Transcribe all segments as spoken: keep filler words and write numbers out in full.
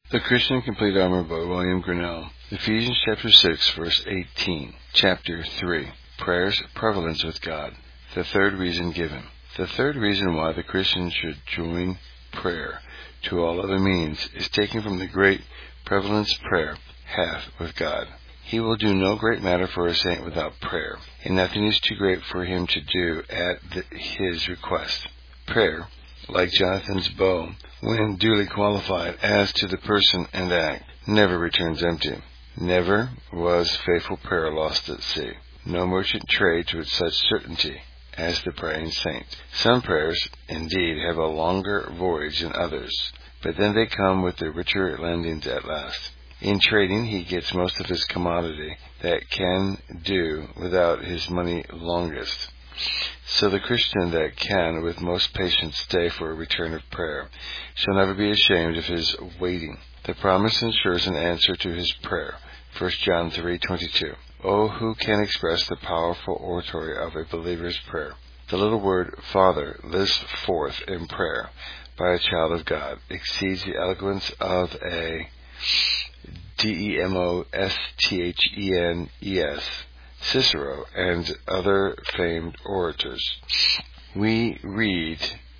The Christian Complete Armor by William Grinnell. Ephesians chapter six, verse eighteen. Chapter three. Prayer's prevalence with God. The third reason given. The third reason why the Christian should join prayer to all other means is taken from the great prevalence prayer hath with God. He will do no great matter for a saint without prayer, and nothing is too great for him to do at the, his request. Prayer, like Jonathan's bow, when duly qualified as to the person and act, never returns empty. Never was faithful prayer lost at sea. No merchant trades with such certainty as the praying saint. Some prayers, indeed, have a longer voyage than others, but then they come with their richer landings at last. In trading, he gets most of his commodity that can do without his money longest. So the Christian that can with most patience stay for a return of prayer shall never be ashamed of his waiting. The promise ensures an answer to his prayer. First John three twenty-two. Oh, who can express the powerful oratory of a believer's prayer? The little word Father lives forth in prayer by a child of God exceeds the eloquence of a D E M O S T H E N E S Cicero, and other famed orators. We read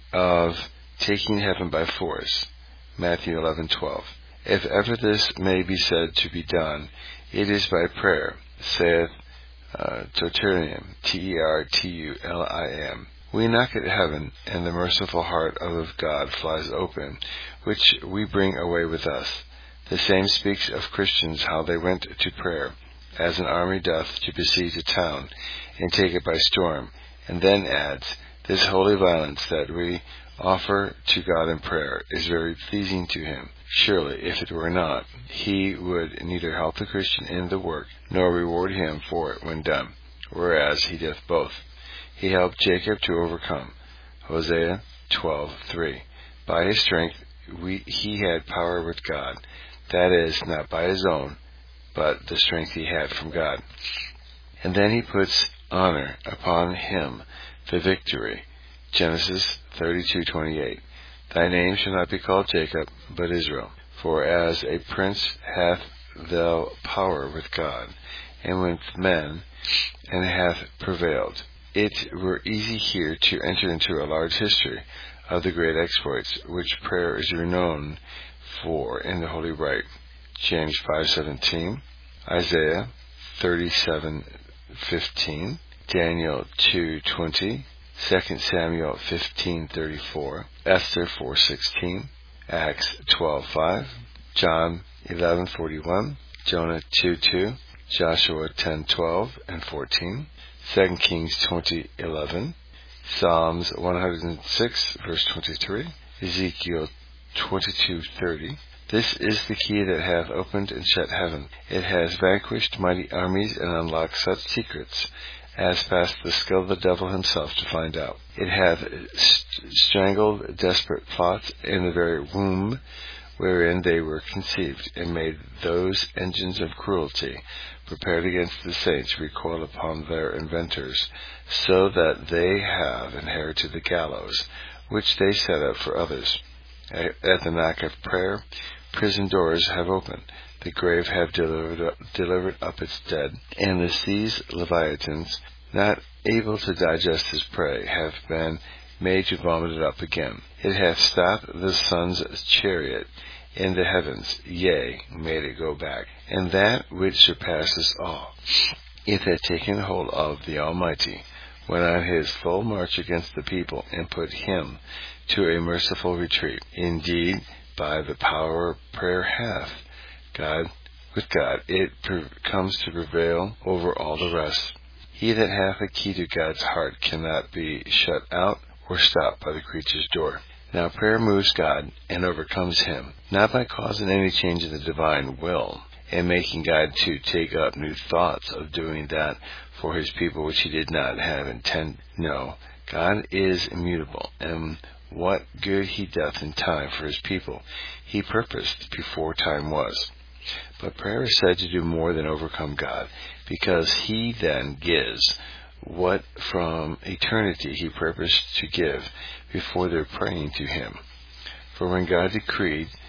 of taking heaven by force, Matthew eleven twelve. If ever this may be said to be done, it is by prayer, saith uh, Tertullian, T E R T U L I M. We knock at heaven, and the merciful heart of God flies open, which we bring away with us. The same speaks of Christians, how they went to prayer, as an army doth to besiege a town, and take it by storm, and then adds, this holy violence that we offer to God in prayer is very pleasing to him. Surely, if it were not, he would neither help the Christian in the work, nor reward him for it when done, whereas he doth both. He helped Jacob to overcome, Hosea twelve three. By his strength we, he had power with God, that is, not by his own, but the strength he had from God. And then he puts honor upon him the victory. Genesis thirty-two twenty-eight. Thy name shall not be called Jacob, but Israel. For as a prince hath thou power with God, and with men, and hath prevailed. It were easy here to enter into a large history of the great exploits which prayer is renowned for in the Holy Rite. James five seventeen, Isaiah thirty-seven fifteen, Daniel two twenty, Second Samuel fifteen thirty-four, Esther four sixteen, Acts twelve five, John eleven forty-one, Jonah two two, Joshua ten twelve and fourteen, Second Kings twenty eleven, Psalms one hundred six verse twenty-three, Ezekiel twenty-two thirty. This is the key that hath opened and shut heaven. It has vanquished mighty armies and unlocked such secrets as past the skill of the devil himself to find out. It hath st- strangled desperate plots in the very womb wherein they were conceived, and made those engines of cruelty prepared against the saints recoil upon their inventors, so that they have inherited the gallows which they set up for others. At the knock of prayer, prison doors have opened, the grave have delivered up, delivered up its dead, and the sea's leviathans, not able to digest his prey, have been made to vomit it up again. It hath stopped the sun's chariot in the heavens, yea, made it go back, and that which surpasses all. It had taken hold of the Almighty, went on his full march against the people, and put him to a merciful retreat. Indeed, by the power prayer hath, God, with God, it per- comes to prevail over all the rest. He that hath a key to God's heart cannot be shut out or stopped by the creature's door. Now prayer moves God and overcomes him, not by causing any change in the divine will, and making God to take up new thoughts of doing that for his people which he did not have intent. No, God is immutable, and what good he doth in time for his people, he purposed before time was. But prayer is said to do more than overcome God, because he then gives what from eternity he purposed to give before their praying to him. For when God decreed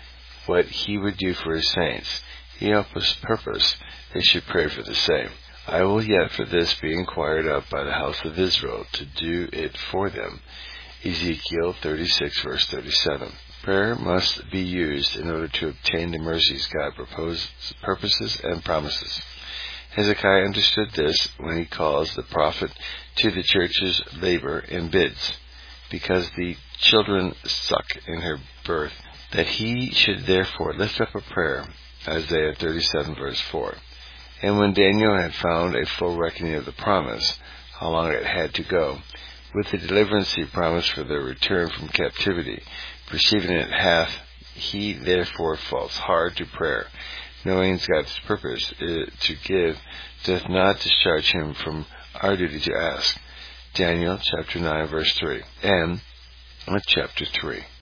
what he would do for his saints. He also purposed they should pray for the same. I will yet for this be inquired of by the house of Israel, to do it for them. Ezekiel thirty-six, verse thirty-seven. Prayer must be used in order to obtain the mercies God proposes, purposes and promises. Hezekiah understood this when he calls the prophet to the church's labor and bids, because the children suck in her birth, that he should therefore lift up a prayer. Isaiah thirty-seven, verse four. And when Daniel had found a full reckoning of the promise, how long it had to go, with the deliverance he promised for their return from captivity, perceiving it hath he therefore falls hard to prayer, knowing God's purpose to give, doth not discharge him from our duty to ask. Daniel chapter nine, verse three, and chapter three.